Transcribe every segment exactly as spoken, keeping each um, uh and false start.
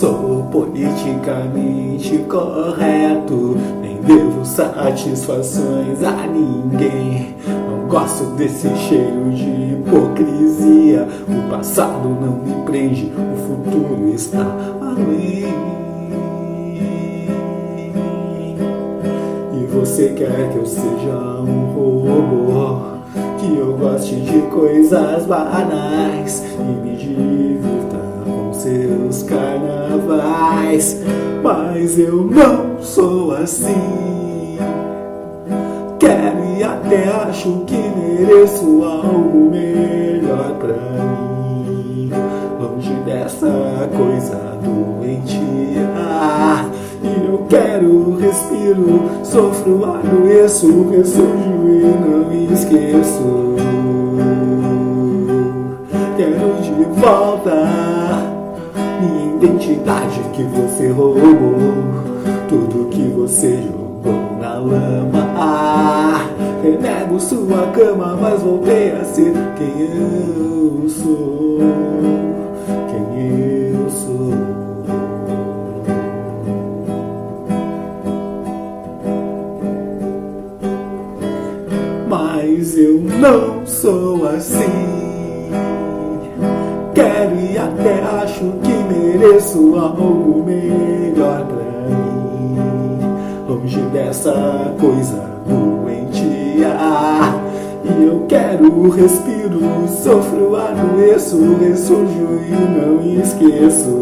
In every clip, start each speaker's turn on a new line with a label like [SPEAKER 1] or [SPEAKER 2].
[SPEAKER 1] sou politicamente correto, nem devo satisfações a ninguém. Não gosto desse cheiro de hipocrisia. O passado não me prende, o futuro está além. E você quer que eu seja um robô, que eu goste de coisas banais e me divirta com seus carnavais. Mas eu não sou assim. Quero e até acho que mereço algo melhor pra mim, longe dessa coisa doentia. E eu quero, respiro, sofro, adoeço, ressurjo e não esqueço. Quero de volta minha identidade que você roubou, tudo que você jogou na lama. Renego sua cama, mas voltei a ser quem eu sou, quem eu sou. Mas eu não sou assim. Quero e até acho que mereço algo melhor pra mim, longe dessa coisa doentia. E eu quero, respiro, sofro, adoeço, ressurjo e não esqueço.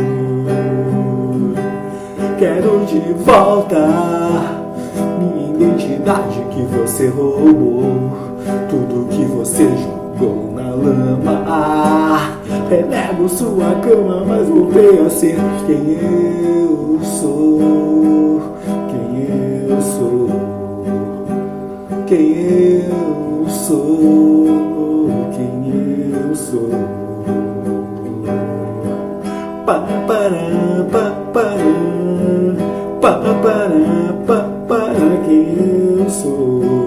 [SPEAKER 1] Quero de volta minha identidade que você roubou, tudo que você jogou na lama. Renego sua cama, mas voltei a ser quem eu sou, quem eu sou, quem eu sou, quem eu sou. Pa para pa para pa para pa para quem eu sou.